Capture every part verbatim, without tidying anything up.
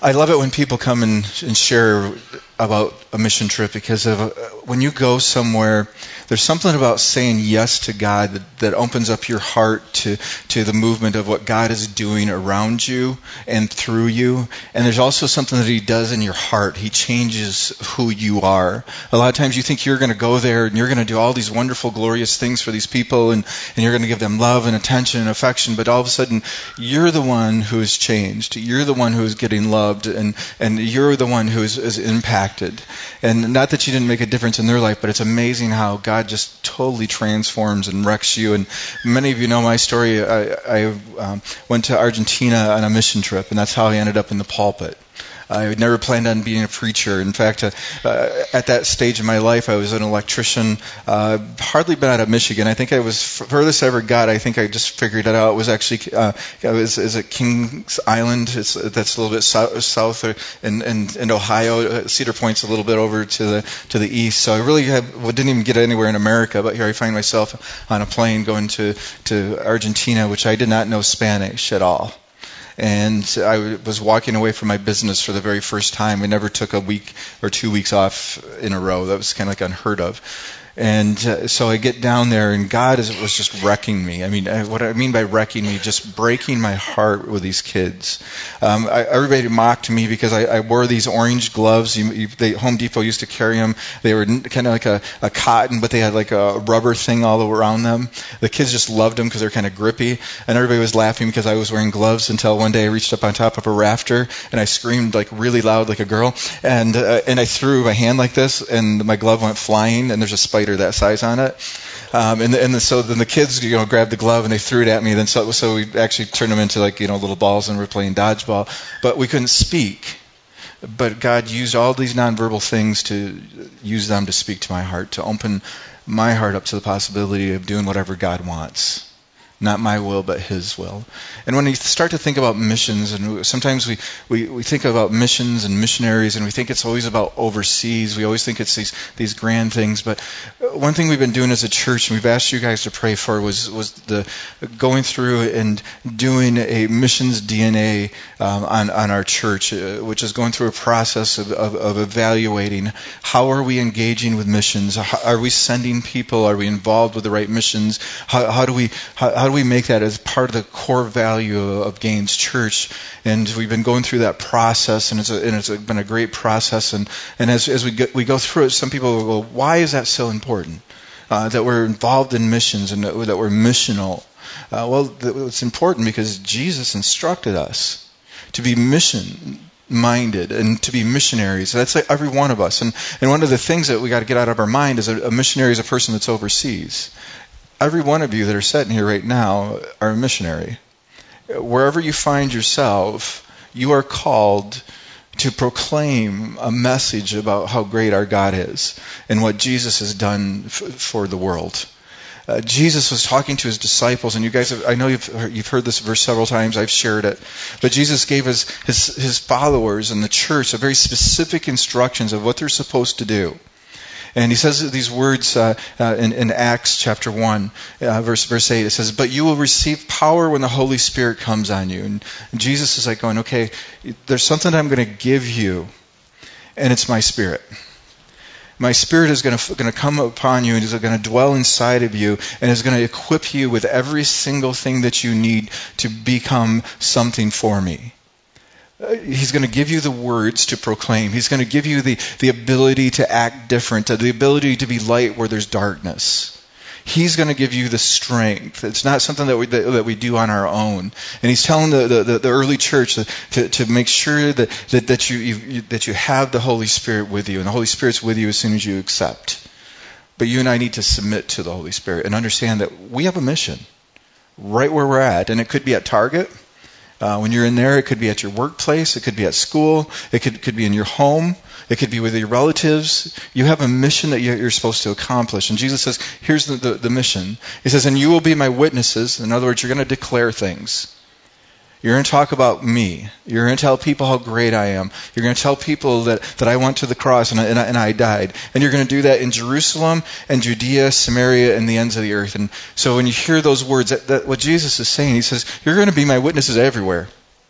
I love it when people come and, and share about a mission trip, because of, uh, when you go somewhere, there's something about saying yes to God that, that opens up your heart to, to the movement of what God is doing around you and through you. And there's also something that He does in your heart. He changes who you are. A lot of times you think you're going to go there and you're going to do all these wonderful, glorious things for these people, and, and you're going to give them love and attention and affection, but all of a sudden you're the one who is changed. You're the one who is getting loved, and, and you're the one who is, is impacted. And not that you didn't make a difference in their life, but it's amazing how God just totally transforms and wrecks you. And many of you know my story. I, I um, went to Argentina on a mission trip, and that's how I ended up in the pulpit. I had never planned on being a preacher. In fact, uh, uh, at that stage in my life, I was an electrician, uh, hardly been out of Michigan. I think I was furthest I ever got. I think I just figured it out. It was actually, uh, it was, is it Kings Island? It's, that's a little bit south, south in, in, in Ohio. Cedar Point's a little bit over to the to the east. So I really have, well, didn't even get anywhere in America. But here I find myself on a plane going to to Argentina, which I did not know Spanish at all. And I was walking away from my business for the very first time. I never took a week or two weeks off in a row. That was kind of like unheard of. And uh, so I get down there, and God is, was just wrecking me. I mean, I, what I mean by wrecking me, just breaking my heart with these kids. Um, I, everybody mocked me because I, I wore these orange gloves. You, you, they, Home Depot used to carry them. They were kind of like a, a cotton, but they had like a rubber thing all around them. The kids just loved them because they're kind of grippy. And everybody was laughing because I was wearing gloves, until one day I reached up on top of a rafter and I screamed like really loud like a girl. And uh, and I threw my hand like this, and my glove went flying, and there's a spider that size on it, um, and, and the, so then the kids, you know, grabbed the glove and they threw it at me. Then so, so we actually turned them into like, you know, little balls, and we're playing dodgeball. But we couldn't speak. But God used all these nonverbal things to use them to speak to my heart, to open my heart up to the possibility of doing whatever God wants. Not my will, but His will. And when you start to think about missions, and sometimes we, we, we think about missions and missionaries, and we think it's always about overseas. We always think it's these these grand things. But one thing we've been doing as a church, and we've asked you guys to pray for, was was the going through and doing a missions D N A um, on on our church, uh, which is going through a process of, of, of evaluating how are we engaging with missions. How, are we sending people? Are we involved with the right missions? How, how do we how, how do we make that as part of the core value of Gaines Church? And we've been going through that process, and it's, a, and it's been a great process. And, and as, as we, go, we go through it, some people will go, why is that so important? Uh, that we're involved in missions and that, that we're missional. Uh, well, it's important because Jesus instructed us to be mission minded and to be missionaries. That's like every one of us. And, and one of the things that we got to get out of our mind is a, a missionary is a person that's overseas. Every one of you that are sitting here right now are a missionary. Wherever you find yourself, you are called to proclaim a message about how great our God is and what Jesus has done f- for the world. Uh, Jesus was talking to His disciples, and you guys have, I know you've heard, you've heard this verse several times, I've shared it, but Jesus gave his, his, his followers and the church a very specific instructions of what they're supposed to do. And He says these words uh, uh, in, in Acts chapter one, uh, verse verse eight. It says, "But you will receive power when the Holy Spirit comes on you." And, and Jesus is like going, okay, there's something I'm going to give you, and it's my Spirit. My Spirit is going to going to come upon you, and is going to dwell inside of you, and is going to equip you with every single thing that you need to become something for me. He's going to give you the words to proclaim. He's going to give you the, the ability to act different, the ability to be light where there's darkness. He's going to give you the strength. It's not something that we that, that we do on our own. And He's telling the the, the early church to, to make sure that that, that you, you that you have the Holy Spirit with you, and the Holy Spirit's with you as soon as you accept. But you and I need to submit to the Holy Spirit and understand that we have a mission right where we're at, and it could be at Target. Uh, when you're in there, it could be at your workplace, it could be at school, it could could be in your home, it could be with your relatives. You have a mission that you're, you're supposed to accomplish. And Jesus says, here's the, the, the mission. He says, and you will be my witnesses. In other words, you're going to declare things. You're going to talk about me. You're going to tell people how great I am. You're going to tell people that, that I went to the cross and I, and, I, and I died. And you're going to do that in Jerusalem and Judea, Samaria, and the ends of the earth. And so when you hear those words, that, that what Jesus is saying, He says, you're going to be my witnesses everywhere.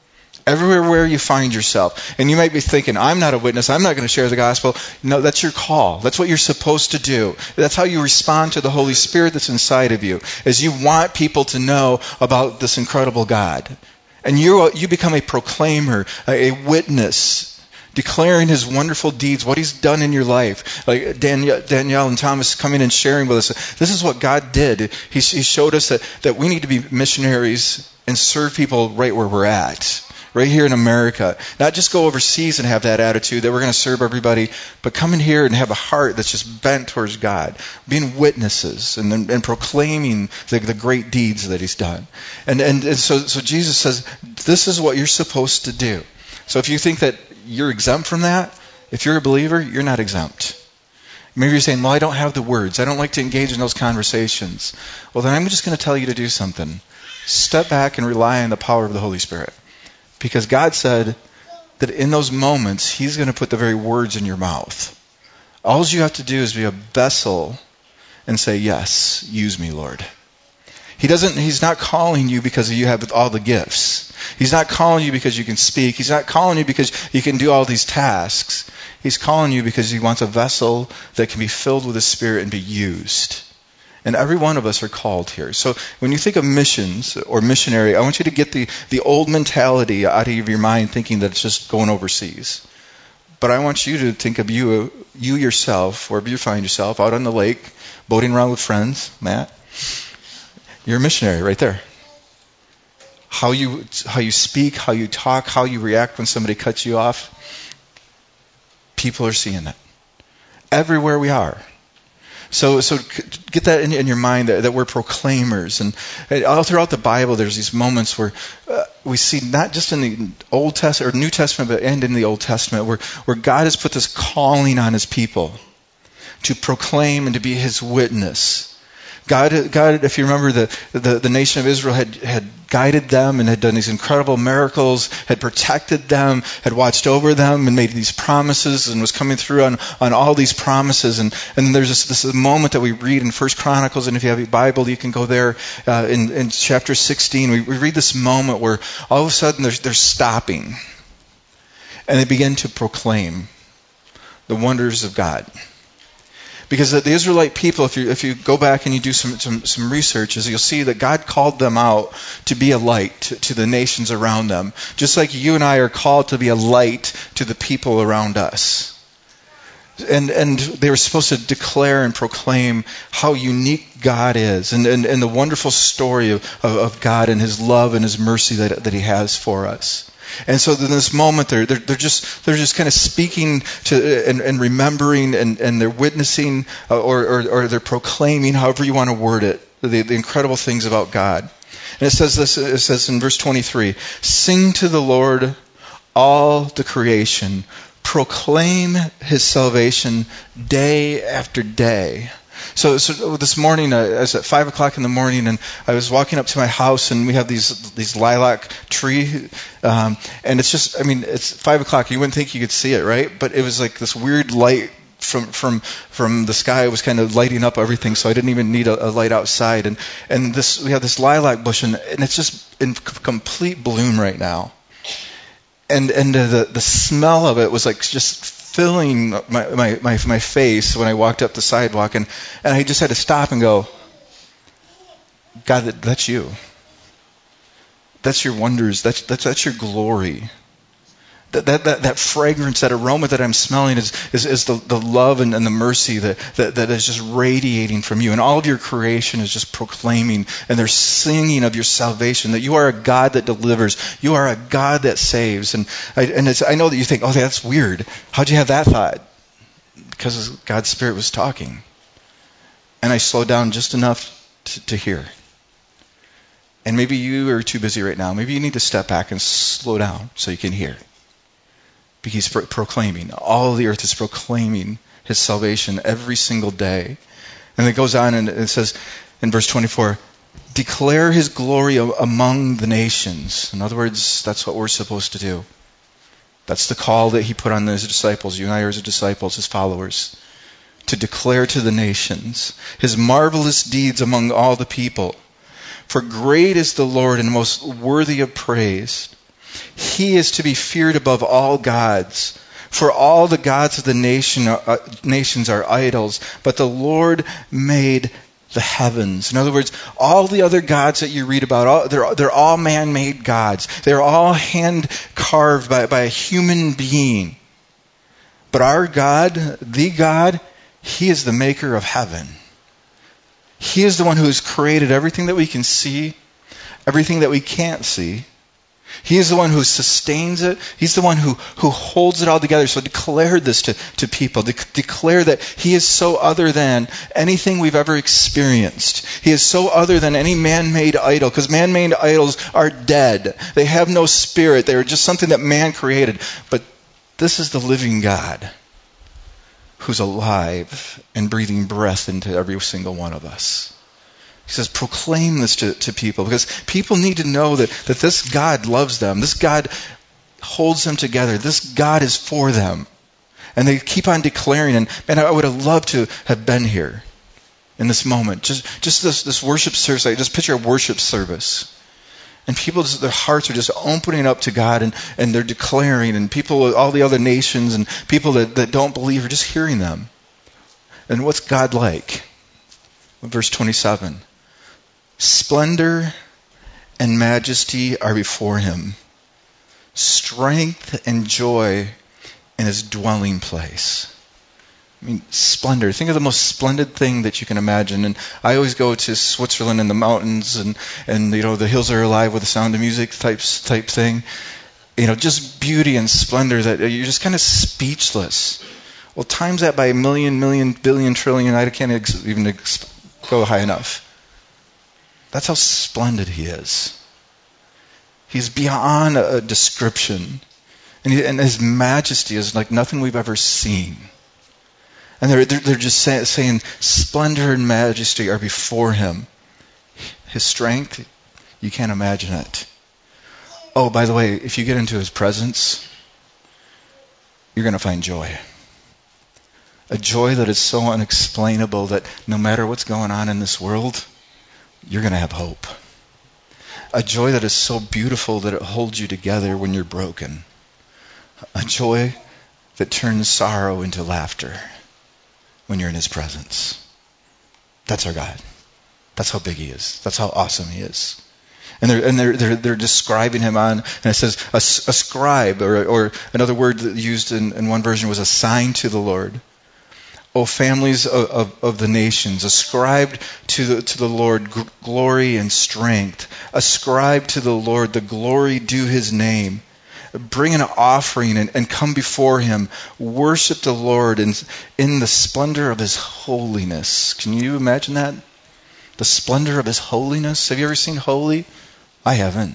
Everywhere where you find yourself. And you might be thinking, I'm not a witness. I'm not going to share the gospel. No, that's your call. That's what you're supposed to do. That's how you respond to the Holy Spirit that's inside of you, is you want people to know about this incredible God. And you you become a proclaimer, a, a witness, declaring his wonderful deeds, what he's done in your life. Like Danielle, Danielle and Thomas coming and sharing with us. This is what God did. He, he showed us that, that we need to be missionaries and serve people right where we're at. Right here in America. Not just go overseas and have that attitude that we're going to serve everybody, but come in here and have a heart that's just bent towards God. Being witnesses and, and, and proclaiming the, the great deeds that he's done. And, and, and so, so Jesus says, this is what you're supposed to do. So if you think that you're exempt from that, if you're a believer, you're not exempt. Maybe you're saying, well, I don't have the words. I don't like to engage in those conversations. Well, then I'm just going to tell you to do something. Step back and rely on the power of the Holy Spirit. Because God said that in those moments, he's going to put the very words in your mouth. All you have to do is be a vessel and say, yes, use me, Lord. He doesn't, he's not calling you because you have all the gifts. He's not calling you because you can speak. He's not calling you because you can do all these tasks. He's calling you because he wants a vessel that can be filled with the Spirit and be used. And every one of us are called here. So when you think of missions or missionary, I want you to get the, the old mentality out of your mind thinking that it's just going overseas. But I want you to think of you you yourself, wherever you find yourself, out on the lake, boating around with friends, Matt. You're a missionary right there. How you how you speak, how you talk, how you react when somebody cuts you off, people are seeing that. Everywhere we are. So, so get that in, in your mind that, that we're proclaimers, and all throughout the Bible, there's these moments where uh, we see not just in the Old Testament or New Testament, but and in the Old Testament, where where God has put this calling on His people to proclaim and to be His witness. God, God, if you remember, the, the, the nation of Israel had, had guided them and had done these incredible miracles, had protected them, had watched over them and made these promises and was coming through on, on all these promises. And, and there's this, this moment that we read in First Chronicles, and if you have your Bible, you can go there uh, in, in chapter sixteen. We, we read this moment where all of a sudden they're, they're stopping and they begin to proclaim the wonders of God. Because the Israelite people, if you if you go back and you do some, some, some research, is you'll see that God called them out to be a light to, to the nations around them. Just like you and I are called to be a light to the people around us. And and they were supposed to declare and proclaim how unique God is, and, and, and the wonderful story of, of, of God and His love and His mercy that, that He has for us. And so in this moment, they're they're, they're just they're just kind of speaking to and, and remembering and, and they're witnessing uh, or, or or they're proclaiming, however you want to word it, the, the incredible things about God. And it says this. It says in verse twenty-three, "Sing to the Lord, all the creation. Proclaim His salvation day after day." So, so this morning, uh, I was at five o'clock in the morning, and I was walking up to my house, and we have these these lilac tree, um, and it's just, I mean, it's five o'clock. You wouldn't think you could see it, right? But it was like this weird light from from from the sky was kind of lighting up everything, so I didn't even need a, a light outside. And and this we have this lilac bush, and, and it's just in c- complete bloom right now. And and the the smell of it was like just filling my, my, my, my face when I walked up the sidewalk, and, and I just had to stop and go, God, that, that's you. That's your wonders. That's that's that's your glory. That that that, that fragrance, that aroma that I'm smelling is is, is the, the love and, and the mercy that, that, that is just radiating from you. And all of your creation is just proclaiming, and they're singing of your salvation, that you are a God that delivers. You are a God that saves. And I, and it's, I know that you think, oh, that's weird. How'd you have that thought? Because God's Spirit was talking. And I slowed down just enough to, to hear. And maybe you are too busy right now. Maybe you need to step back and slow down so you can hear. Because He's pro- proclaiming. All of the earth is proclaiming His salvation every single day. And it goes on and it says in verse twenty-four, declare His glory among the nations. In other words, that's what we're supposed to do. That's the call that He put on His disciples. You and I are His disciples, His followers. To declare to the nations His marvelous deeds among all the people. For great is the Lord and most worthy of praise. He is to be feared above all gods. For all the gods of the nation, uh, nations are idols, but the Lord made the heavens. In other words, all the other gods that you read about, all, they're, they're all man-made gods. They're all hand-carved by, by a human being. But our God, the God, He is the maker of heaven. He is the one who has created everything that we can see, everything that we can't see. He is the one who sustains it. He's the one who, who holds it all together. So declare this to, to people. De- declare that He is so other than anything we've ever experienced. He is so other than any man-made idol, because man-made idols are dead. They have no spirit. They are just something that man created. But this is the living God who's alive and breathing breath into every single one of us. He says, proclaim this to, to people, because people need to know that, that this God loves them. This God holds them together. This God is for them. And they keep on declaring. And man, I would have loved to have been here in this moment. Just, just this, this worship service. I just picture a worship service. And people, just, their hearts are just opening up to God, and, and they're declaring. And people, all the other nations and people that, that don't believe are just hearing them. And what's God like? Verse twenty-seven. Splendor and majesty are before Him. Strength and joy in His dwelling place. I mean, splendor. Think of the most splendid thing that you can imagine. And I always go to Switzerland and the mountains, and, and you know, the hills are alive with the sound of music type, type thing. You know, just beauty and splendor that you're just kind of speechless. Well, times that by a million, million, billion, trillion. I can't ex- even ex- go high enough. That's how splendid He is. He's beyond a description. And, he, and His majesty is like nothing we've ever seen. And they're, they're, they're just say, saying splendor and majesty are before Him. His strength, you can't imagine it. Oh, by the way, if you get into His presence, you're going to find joy. A joy that is so unexplainable that no matter what's going on in this world, you're going to have hope. A joy that is so beautiful that it holds you together when you're broken. A joy that turns sorrow into laughter when you're in His presence. That's our God. That's how big He is. That's how awesome He is. And they're and they're they're, they're describing Him on, and it says a, a scribe, or or another word that used in, in one version was a sign to the Lord. O families of, of, of the nations, ascribe to the, to the Lord g- glory and strength. Ascribe to the Lord the glory due His name. Bring an offering and, and come before Him. Worship the Lord in, in the splendor of His holiness. Can you imagine that? The splendor of His holiness. Have you ever seen holy? I haven't.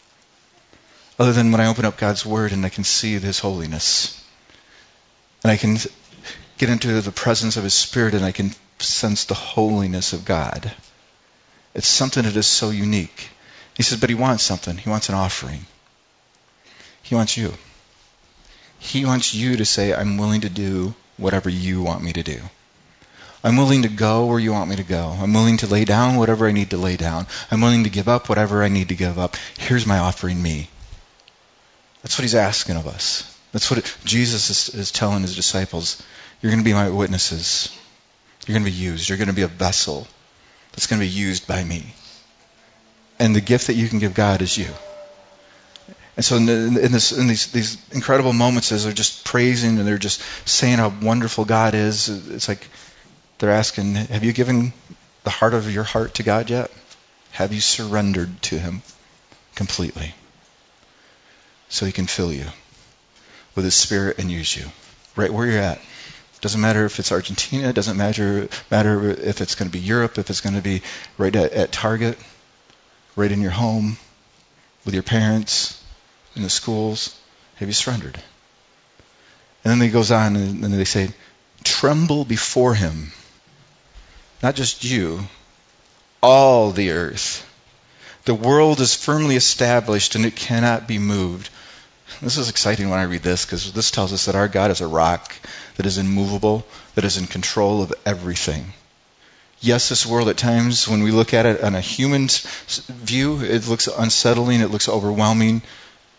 Other than when I open up God's Word and I can see His holiness. And I can get into the presence of His Spirit and I can sense the holiness of God. It's something that is so unique. He says, but He wants something. He wants an offering. He wants you. He wants you to say, I'm willing to do whatever you want me to do. I'm willing to go where you want me to go. I'm willing to lay down whatever I need to lay down. I'm willing to give up whatever I need to give up. Here's my offering, me. That's what He's asking of us. That's what it, Jesus is, is telling His disciples. You're going to be my witnesses. You're going to be used. You're going to be a vessel that's going to be used by me. And the gift that you can give God is you. And so in, the, in, this, in these, these incredible moments as they're just praising and they're just saying how wonderful God is, it's like they're asking, have you given the heart of your heart to God yet? Have you surrendered to Him completely so He can fill you with His Spirit and use you right where you're at? Doesn't matter if it's Argentina. It doesn't matter matter if it's going to be Europe, if it's going to be right at, at Target, right in your home, with your parents, in the schools. Have you surrendered? And then he goes on and, and they say, tremble before Him. Not just you, all the earth. The world is firmly established and it cannot be moved. This is exciting when I read this, because this tells us that our God is a rock that is immovable, that is in control of everything. Yes, this world at times, when we look at it on a human view, it looks unsettling, it looks overwhelming.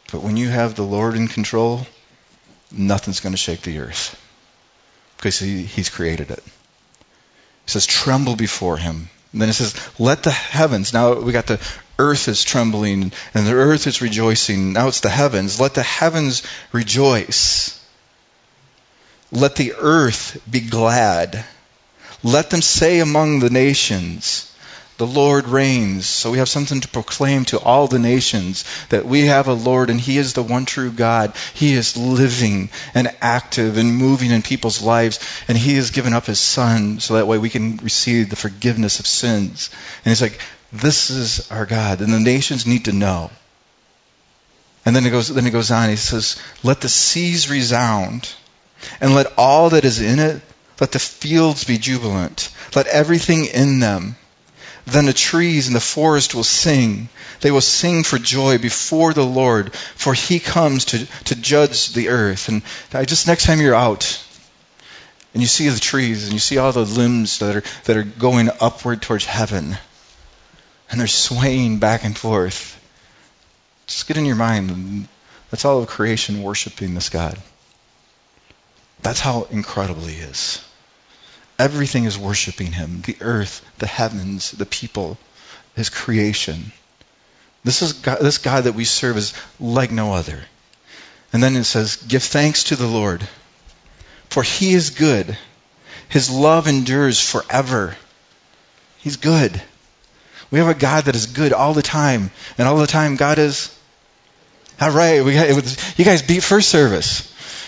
But when you have the Lord in control, nothing's going to shake the earth because he, he's created it. It says, tremble before him. And then it says, let the heavens. Now we got the earth is trembling and the earth is rejoicing. Now it's the heavens. Let the heavens rejoice. Let the earth be glad. Let them say among the nations, the Lord reigns. So we have something to proclaim to all the nations, that we have a Lord and he is the one true God. He is living and active and moving in people's lives, and he has given up his son so that way we can receive the forgiveness of sins. And it's like, this is our God, and the nations need to know. And then it goes, then it goes on, he says, let the seas resound, and let all that is in it, let the fields be jubilant. Let everything in them. Then the trees and the forest will sing. They will sing for joy before the Lord, for he comes to, to judge the earth. And I just next time you're out and you see the trees and you see all the limbs that are that are going upward towards heaven and they're swaying back and forth, just get in your mind, that's all of creation worshiping this God. That's how incredible he is. Everything is worshiping him. The earth, the heavens, the people, his creation. This is God, this God that we serve is like no other. And then it says, give thanks to the Lord, for he is good. His love endures forever. He's good. We have a God that is good all the time. And all the time God is, all right, we got, it was, you guys beat first service.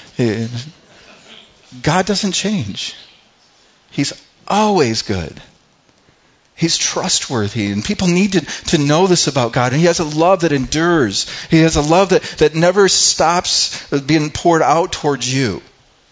God doesn't change. He's always good. He's trustworthy. And people need to, to know this about God. And he has a love that endures. He has a love that, that never stops being poured out towards you.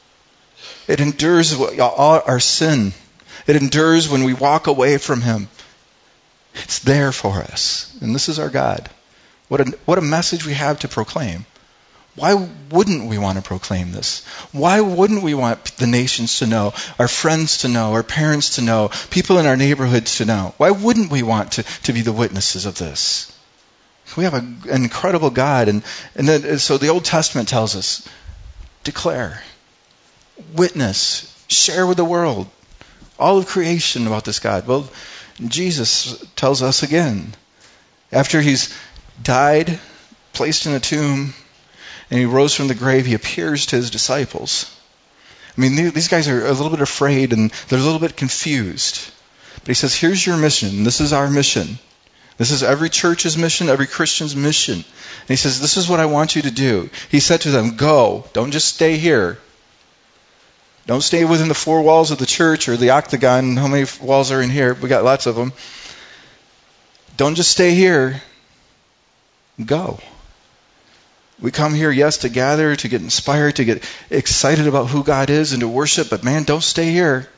It endures all our sin. It endures when we walk away from him. It's there for us. And this is our God. What a, what a message we have to proclaim. Why wouldn't we want to proclaim this? Why wouldn't we want the nations to know, our friends to know, our parents to know, people in our neighborhoods to know? Why wouldn't we want to, to be the witnesses of this? We have a, an incredible God. And, and then, so the Old Testament tells us, declare, witness, share with the world, all of creation about this God. Well, Jesus tells us again, after he's died, placed in a tomb, and he rose from the grave, he appears to his disciples. I mean, these guys are a little bit afraid and they're a little bit confused. But he says, here's your mission. This is our mission. This is every church's mission, every Christian's mission. And he says, this is what I want you to do. He said to them, go. Don't just stay here. Don't stay within the four walls of the church or the octagon. How many walls are in here? We got lots of them. Don't just stay here. Go. We come here, yes, to gather, to get inspired, to get excited about who God is and to worship, but man, don't stay here.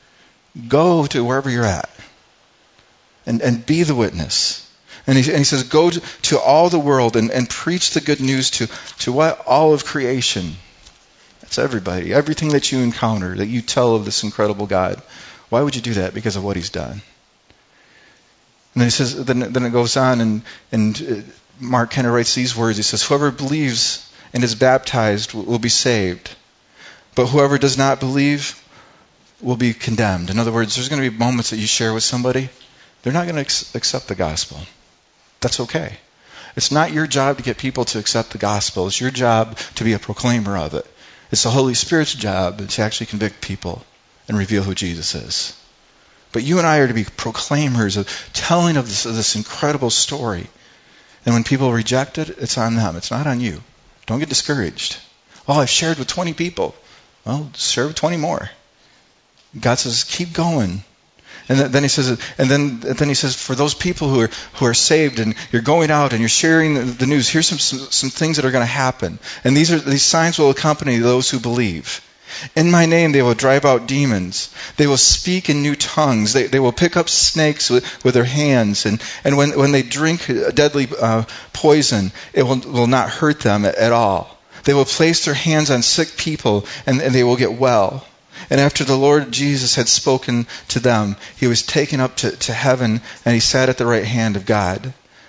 Go to wherever you're at and, and be the witness. And he, and he says, go to, to all the world and, and preach the good news to, to what? All of creation. That's everybody. Everything that you encounter, that you tell of this incredible God. Why would you do that? Because of what he's done. And then he says, then, then it goes on and, and Mark kind of writes these words. He says, whoever believes and is baptized will be saved, but whoever does not believe will be condemned. In other words, there's going to be moments that you share with somebody, they're not going to ex- accept the gospel. That's okay. It's not your job to get people to accept the gospel. It's your job to be a proclaimer of it. It's the Holy Spirit's job to actually convict people and reveal who Jesus is. But you and I are to be proclaimers of telling of this, of this incredible story. And when people reject it, it's on them. It's not on you. Don't get discouraged. Oh, I've shared with twenty people. Well, share with twenty more. God says, keep going. And then he says, and then then he says, for those people who are who are saved, and you're going out and you're sharing the news, here's some some, some things that are going to happen. And these are these signs will accompany those who believe. In my name they will drive out demons. They will speak in new tongues. They they will pick up snakes with, with their hands. And, and when, when they drink deadly uh, poison, it will, will not hurt them at, at all. They will place their hands on sick people and, and they will get well. And after the Lord Jesus had spoken to them, he was taken up to, to heaven and he sat at the right hand of God.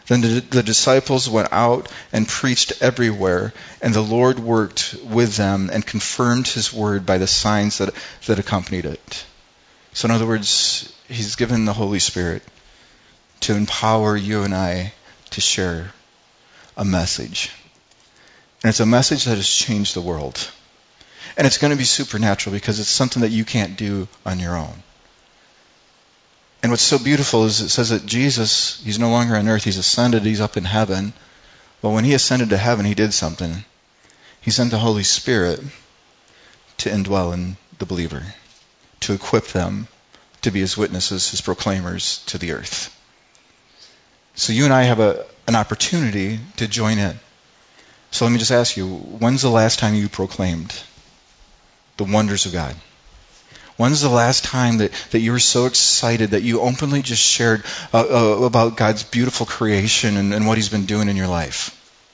Then the, the disciples went out and preached everywhere, and the Lord worked with them and confirmed his word by the signs that, that accompanied it. So in other words, he's given the Holy Spirit to empower you and I to share a message. And it's a message that has changed the world. And it's going to be supernatural because it's something that you can't do on your own. And what's so beautiful is it says that Jesus, he's no longer on earth, he's ascended, he's up in heaven. But when he ascended to heaven, he did something. He sent the Holy Spirit to indwell in the believer, to equip them to be his witnesses, his proclaimers to the earth. So you and I have a, an opportunity to join in. So let me just ask you, when's the last time you proclaimed the wonders of God? When's the last time that, that you were so excited that you openly just shared uh, uh, about God's beautiful creation and, and what he's been doing in your life?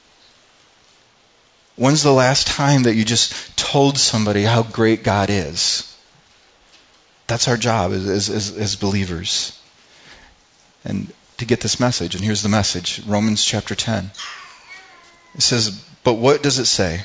When's the last time that you just told somebody how great God is? That's our job as, as, as, as believers. And to get this message, and here's the message, Romans chapter ten. It says, but what does it say?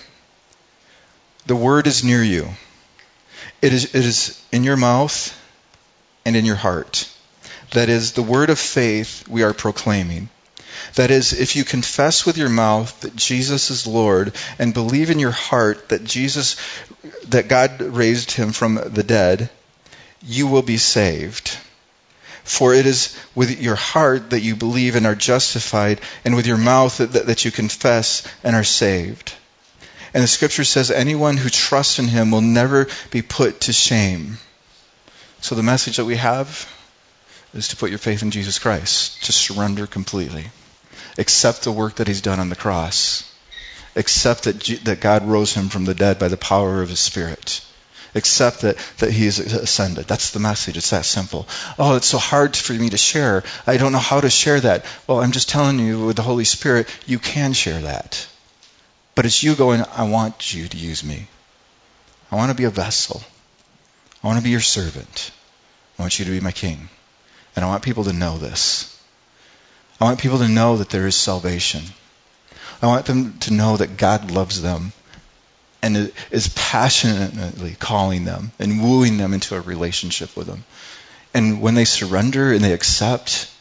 The word is near you. It is, it is in your mouth and in your heart. That is, the word of faith we are proclaiming. That is, if you confess with your mouth that Jesus is Lord and believe in your heart that Jesus, that God raised him from the dead, you will be saved. For it is with your heart that you believe and are justified, and with your mouth that, that, that you confess and are saved. And the scripture says anyone who trusts in him will never be put to shame. So the message that we have is to put your faith in Jesus Christ, to surrender completely. Accept the work that he's done on the cross. Accept that, G- that God rose him from the dead by the power of his Spirit. Accept that, that he is ascended. That's the message. It's that simple. Oh, it's so hard for me to share. I don't know how to share that. Well, I'm just telling you with the Holy Spirit, you can share that. But it's you going, I want you to use me. I want to be a vessel. I want to be your servant. I want you to be my king. And I want people to know this. I want people to know that there is salvation. I want them to know that God loves them and is passionately calling them and wooing them into a relationship with him. And when they surrender and they accept,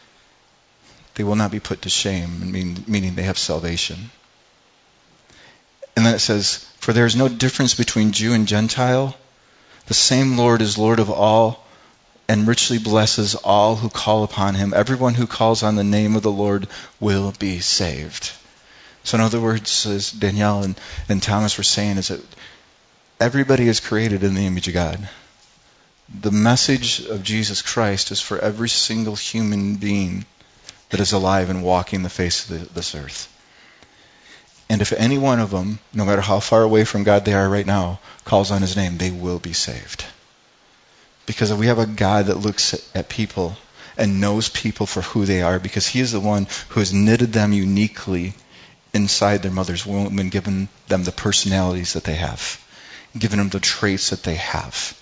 they will not be put to shame, meaning they have salvation. And then it says, for there is no difference between Jew and Gentile. The same Lord is Lord of all and richly blesses all who call upon him. Everyone who calls on the name of the Lord will be saved. So in other words, as Danielle and, and Thomas were saying, is that everybody is created in the image of God. The message of Jesus Christ is for every single human being that is alive and walking the face of the, this earth. And if any one of them, no matter how far away from God they are right now, calls on his name, they will be saved. Because we have a God that looks at people and knows people for who they are, because he is the one who has knitted them uniquely inside their mother's womb and given them the personalities that they have, given them the traits that they have.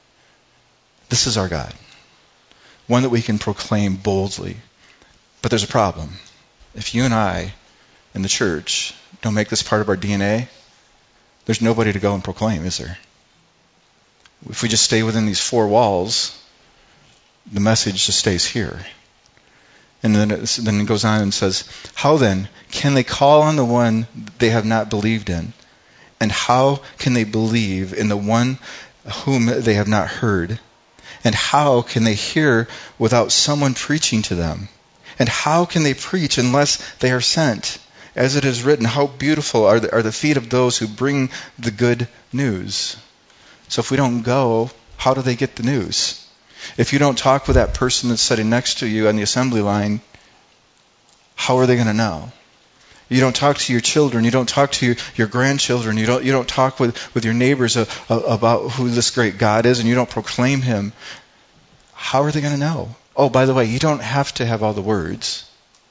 This is our God. One that we can proclaim boldly. But there's a problem. If you and I in the church don't make this part of our D N A, there's nobody to go and proclaim, is there? If we just stay within these four walls, the message just stays here. And then it, then it goes on and says, how then can they call on the one they have not believed in? And how can they believe in the one whom they have not heard? And how can they hear without someone preaching to them? And how can they preach unless they are sent? As it is written, how beautiful are the, are the feet of those who bring the good news. So if we don't go, how do they get the news? If you don't talk with that person that's sitting next to you on the assembly line, how are they going to know? You don't talk to your children. You don't talk to your, your grandchildren. You don't you don't talk with, with your neighbors uh, uh, about who this great God is, and you don't proclaim him. How are they going to know? Oh, by the way, you don't have to have all the words.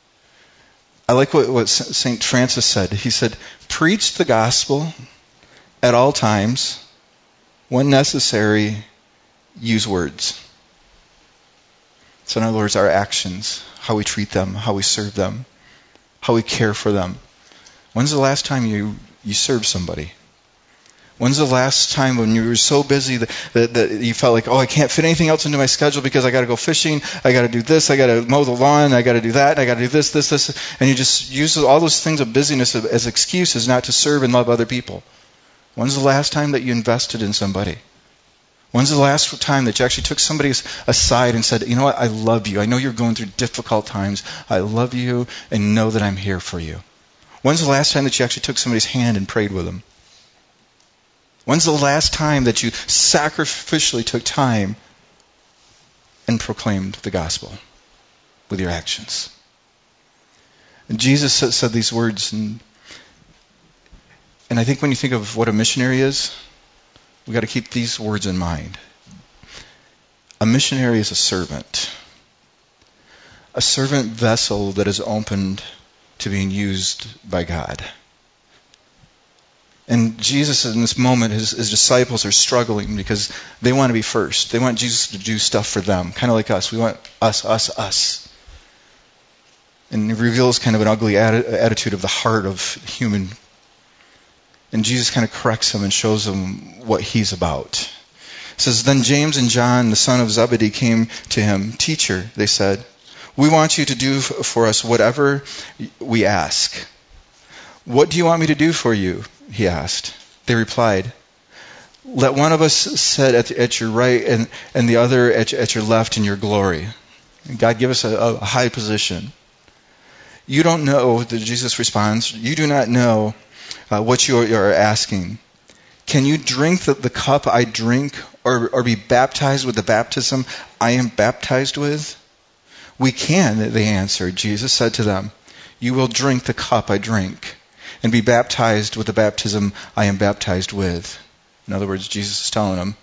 I like what, what Saint Francis said. He said, preach the gospel at all times. When necessary, use words. So in other words, our actions, how we treat them, how we serve them, how we care for them. When's the last time you, you served somebody? When's the last time when you were so busy that, that, that you felt like, oh, I can't fit anything else into my schedule because I got to go fishing, I got to do this, I got to mow the lawn, I got to do that, I got to do this, this, this, and you just use all those things of busyness as excuses not to serve and love other people. When's the last time that you invested in somebody? When's the last time that you actually took somebody aside and said, you know what, I love you. I know you're going through difficult times. I love you and know that I'm here for you. When's the last time that you actually took somebody's hand and prayed with them? When's the last time that you sacrificially took time and proclaimed the gospel with your actions? And Jesus said these words, and, and I think when you think of what a missionary is, we've got to keep these words in mind. A missionary is a servant. A servant vessel that is opened to being used by God. And Jesus, in this moment, his, his disciples are struggling because they want to be first. They want Jesus to do stuff for them, kind of like us. We want us, us, us. And it reveals kind of an ugly atti- attitude of the heart of human. And Jesus kind of corrects them and shows them what he's about. It says, then James and John, the son of Zebedee, came to him. Teacher, they said, we want you to do for us whatever we ask. What do you want me to do for you? He asked. They replied, let one of us sit at, at your right and, and the other at, at your left in your glory. And God, give us a, a high position. You don't know, Jesus responds, you do not know uh, what you are, you are asking. Can you drink the, the cup I drink or, or be baptized with the baptism I am baptized with? We can, they answered. Jesus said to them, you will drink the cup I drink and be baptized with the baptism I am baptized with. In other words, Jesus is telling them,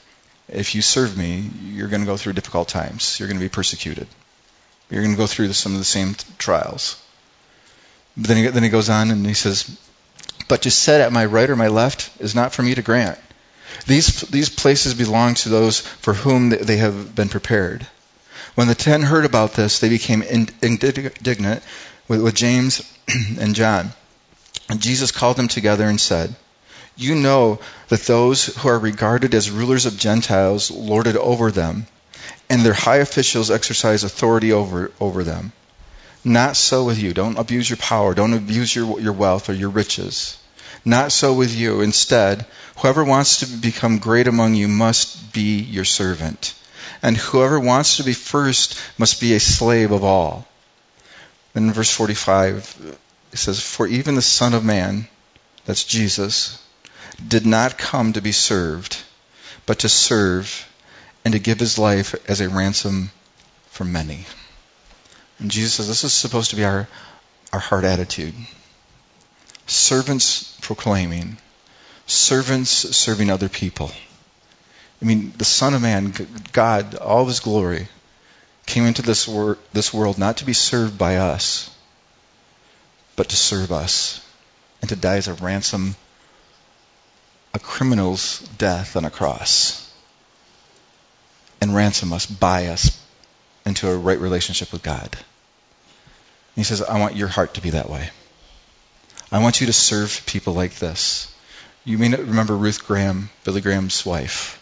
if you serve me, you're going to go through difficult times. You're going to be persecuted. You're going to go through some of the same trials. But then he, then he goes on and he says, but to sit at my right or my left is not for me to grant. These, these places belong to those for whom they have been prepared. When the ten heard about this, they became indignant with, with James and John. And Jesus called them together and said, you know that those who are regarded as rulers of Gentiles lord it over them, and their high officials exercise authority over, over them. Not so with you. Don't abuse your power. Don't abuse your, your wealth or your riches. Not so with you. Instead, whoever wants to become great among you must be your servant. And whoever wants to be first must be a slave of all. And in verse forty-five, it says, for even the Son of Man, that's Jesus, did not come to be served, but to serve and to give his life as a ransom for many. And Jesus says this is supposed to be our, our heart attitude. Servants proclaiming. Servants serving other people. I mean, the Son of Man, God, all of his glory, came into this, wor- this world not to be served by us, but to serve us and to die as a ransom, a criminal's death on a cross, and ransom us, buy us into a right relationship with God. And he says, I want your heart to be that way. I want you to serve people like this. You may not remember Ruth Graham, Billy Graham's wife.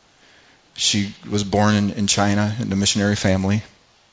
She was born in, in China in a missionary family.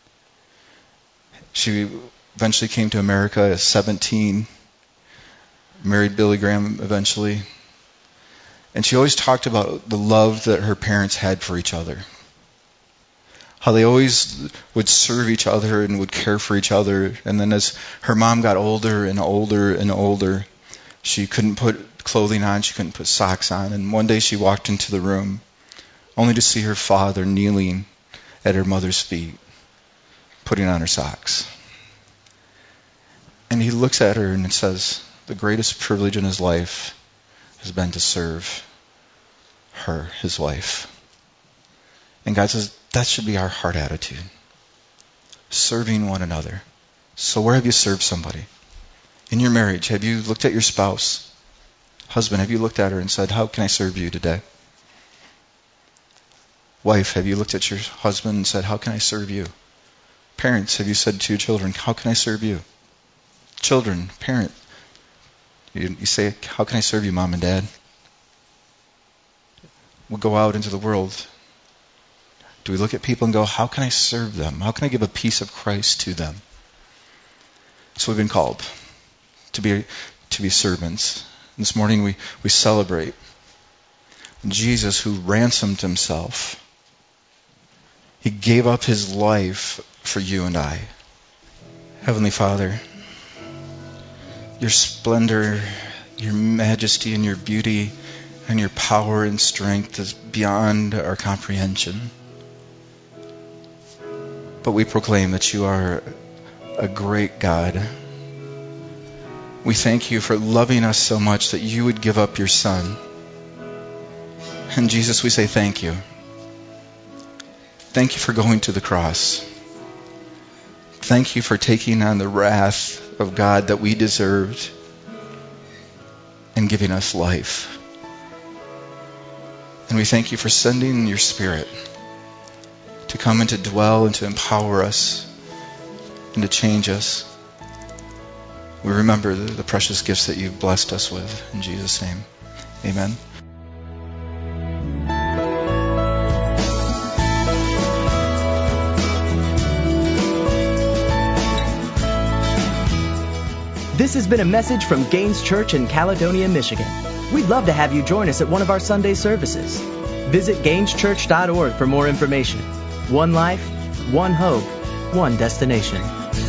She eventually came to America at seventeen, married Billy Graham eventually. And she always talked about the love that her parents had for each other. How they always would serve each other and would care for each other. And then as her mom got older and older and older, she couldn't put clothing on, she couldn't put socks on. And one day she walked into the room only to see her father kneeling at her mother's feet, putting on her socks. And he looks at her and says, the greatest privilege in his life has been to serve her, his wife. And God says, that should be our heart attitude. Serving one another. So where have you served somebody? In your marriage, have you looked at your spouse? Husband, have you looked at her and said, how can I serve you today? Wife, have you looked at your husband and said, how can I serve you? Parents, have you said to your children, how can I serve you? Children, parent, you, you say, how can I serve you, mom and dad? We go out into the world. Do we look at people and go, how can I serve them? How can I give a piece of Christ to them? So we've been called to be to be servants. This morning we, we celebrate Jesus who ransomed himself. He gave up his life for you and I. Heavenly Father, your splendor, your majesty, and your beauty, and your power and strength is beyond our comprehension. But we proclaim that you are a great God. We thank you for loving us so much that you would give up your Son. And Jesus, we say thank you. Thank you for going to the cross. Thank you for taking on the wrath of God that we deserved and giving us life. And we thank you for sending your Spirit to come and to dwell and to empower us and to change us. We remember the, the precious gifts that you've blessed us with. In Jesus' name, amen. This has been a message from Gaines Church in Caledonia, Michigan. We'd love to have you join us at one of our Sunday services. Visit gaines church dot org for more information. One life, one hope, one destination.